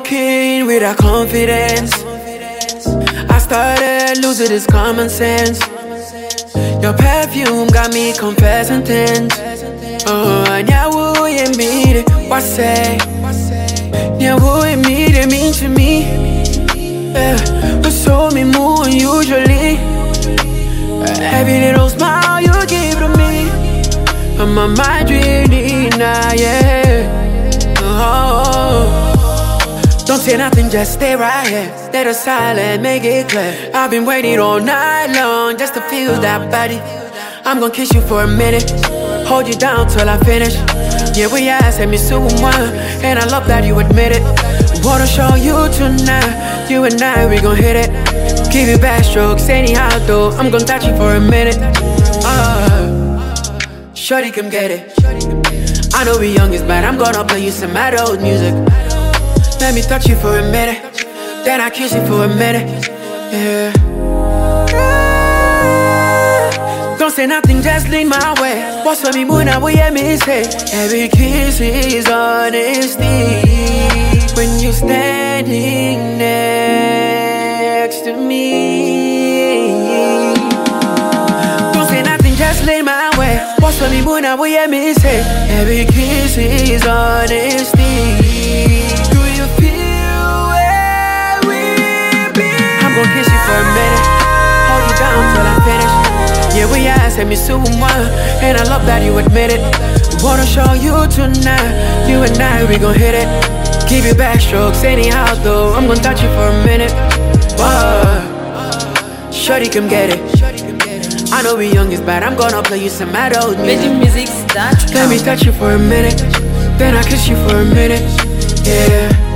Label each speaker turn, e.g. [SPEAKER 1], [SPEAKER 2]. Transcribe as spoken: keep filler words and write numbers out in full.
[SPEAKER 1] walking without confidence. I started losing this common sense. Your perfume got me confessing things. Oh, nyawo ye made it, what say? Nyawo ye made it mean to me. Yeah, but so me more usually. Every little smile you give to me, I'm my mind really now, yeah. Oh, don't say nothing, just stay right here. Let us silent, make it clear. I've been waiting all night long just to feel that body. I'm gonna kiss you for a minute, hold you down till I finish. Yeah, we asked me someone, and I love that you admit it. Wanna show you tonight, you and I, we gon' hit it. Give you back strokes anyhow though, I'm gon' touch you for a minute. uh, Shorty, come get it. I know we young is bad, I'm gonna play you some mad old music. Let me touch you for a minute, then I kiss you for a minute. Yeah. Don't say nothing, just lean my way. What's on me, moon, I will hear me say. Every kiss is honesty. When you're standing next to me. Don't say nothing, just lean my way. What's on me, moon, I will hear me say. Every kiss is honesty. Do you feel where we've been? I'm gonna kiss you for a minute, hold you down till I finish. Yeah, we asked me someone, and I love that you admit it. Wanna show you tonight, you and I, we gon' hit it. Give you back strokes anyhow though, I'm gon' touch you for a minute. Whoa. Shorty, come get it. I know we young is bad, I'm gonna play you some mad old music.
[SPEAKER 2] Music
[SPEAKER 1] Let me touch you for a minute, then I kiss you for a minute. Yeah.